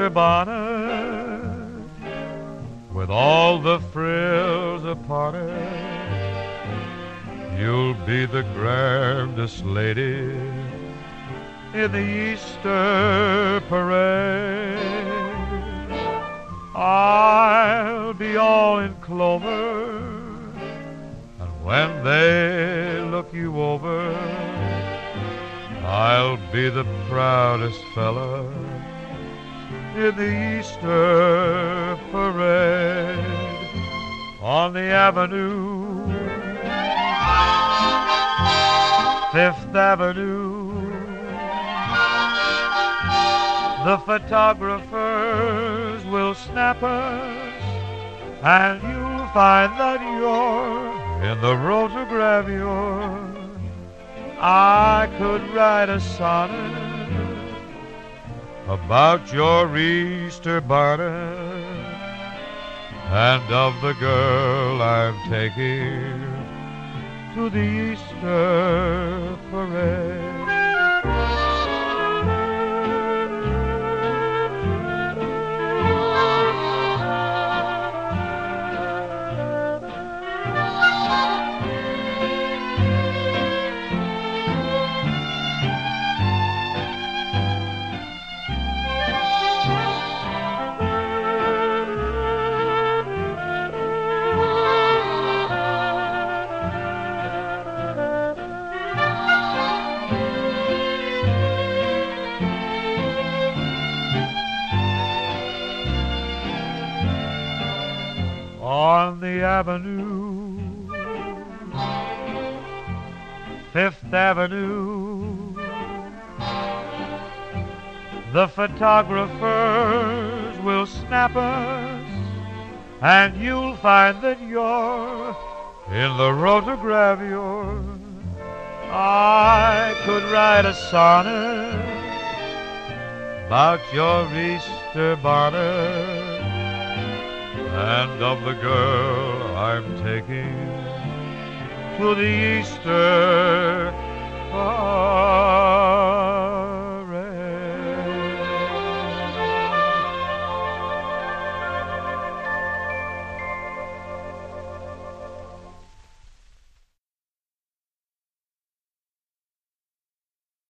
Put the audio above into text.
Easter bonnet with all the frills upon it. You'll be the grandest lady in the Easter parade. I'll be all in clover, and when they look you over, I'll be the proudest fella in the Easter parade. On the avenue, Fifth Avenue, the photographers will snap us, and you'll find that you're in the rotogravure. I could write a sonnet about your Easter bonnet and of the girl I'm taking to the Easter parade. On the avenue, Fifth Avenue, the photographers will snap us, and you'll find that you're in the rotogravure. I could write a sonnet about your Easter bonnet and of the girl I'm taking to the Easter parade.